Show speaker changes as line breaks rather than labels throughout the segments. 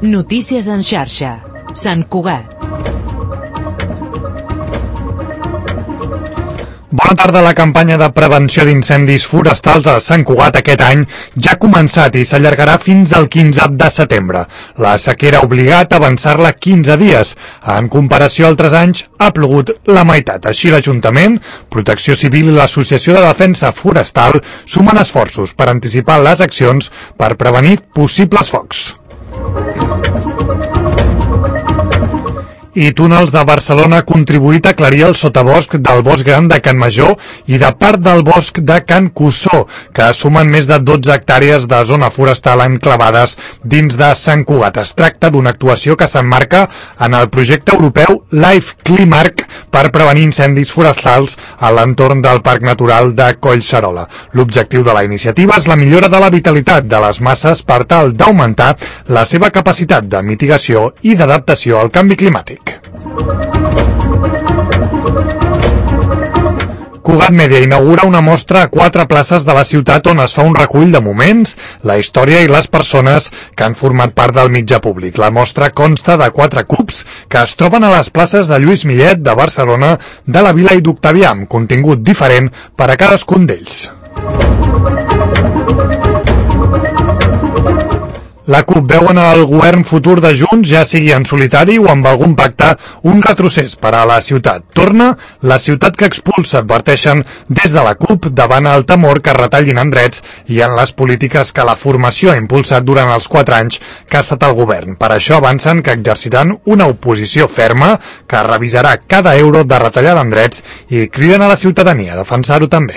Notícies en xarxa. Sant Cugat.
Bona tarda. La campanya de prevenció d'incendis forestals a Sant Cugat aquest any ja ha començat i s'allargarà fins al 15 de setembre. La sequera ha obligat a avançar-la 15 dies. En comparació a altres anys, ha plogut la meitat. Així, l'Ajuntament, Protecció Civil i l'Associació de Defensa Forestal sumen esforços per anticipar les accions per prevenir possibles focs. I Túnels de Barcelona ha contribuït a aclarir el sotabosc del Bosc Gran de Can Major i de part del Bosc de Can Cussó, que sumen més de 12 hectàrees de zona forestal enclavades dins de Sant Cugat. Es tracta d'una actuació que s'emmarca en el projecte europeu Life Climark per prevenir incendis forestals a l'entorn del Parc Natural de Collserola. L'objectiu de la iniciativa és la millora de la vitalitat de les masses per tal d'augmentar la seva capacitat de mitigació i d'adaptació al canvi climàtic. Cugat Mèdia inaugura una mostra a 4 places de la ciutat on es fa un recull de moments, la història i les persones que han format part del mitjà públic. La mostra consta de 4 cubs que es troben a les places de Lluís Millet, de Barcelona, de la Vila i d'Octavià, amb contingut diferent per a cadascun d'ells. La CUP veu en el govern futur de Junts, ja sigui en solitari o amb algun pacte, un retrocés per a la ciutat. Torna la ciutat que expulsa, adverteixen des de la CUP davant el temor que retallin en drets i en les polítiques que la formació ha impulsat durant els 4 anys que ha estat al govern. Per això avancen que exerciran una oposició ferma que revisarà cada euro de retallada en drets i criden a la ciutadania a defensar-ho també.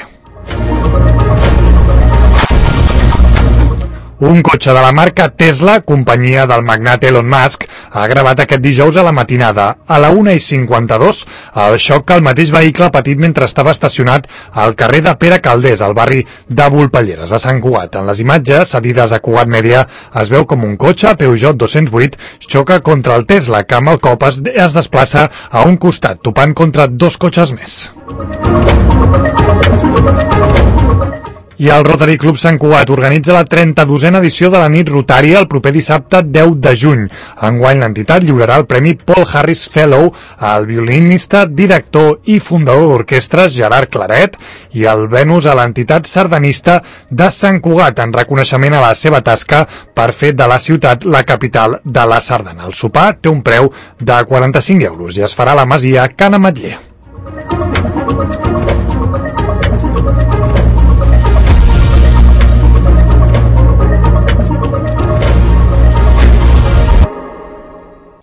Un cotxe de la marca Tesla, companyia del magnat Elon Musk, ha gravat aquest dijous a la matinada, a la 1:52, el xoc que el mateix vehicle ha patit mentre estava estacionat al carrer de Pere Calders, al barri de Volpelleres, a Sant Cugat. En les imatges, cedides a Cugat Mèdia, es veu com un cotxe Peugeot 208 xoca contra el Tesla, que amb el cop es desplaça a un costat, topant contra 2 cotxes més. I el Rotary Club Sant Cugat organitza la 32a edició de la nit rotària el proper dissabte 10 de juny. Enguany l'entitat lliurarà el Premi Paul Harris Fellow al violinista, director i fundador d'orquestres Gerard Claret i el Venus a l'entitat sardanista de Sant Cugat en reconeixement a la seva tasca per fer de la ciutat la capital de la sardana. El sopar té un preu de 45 euros i es farà a la Masia Can Ametller.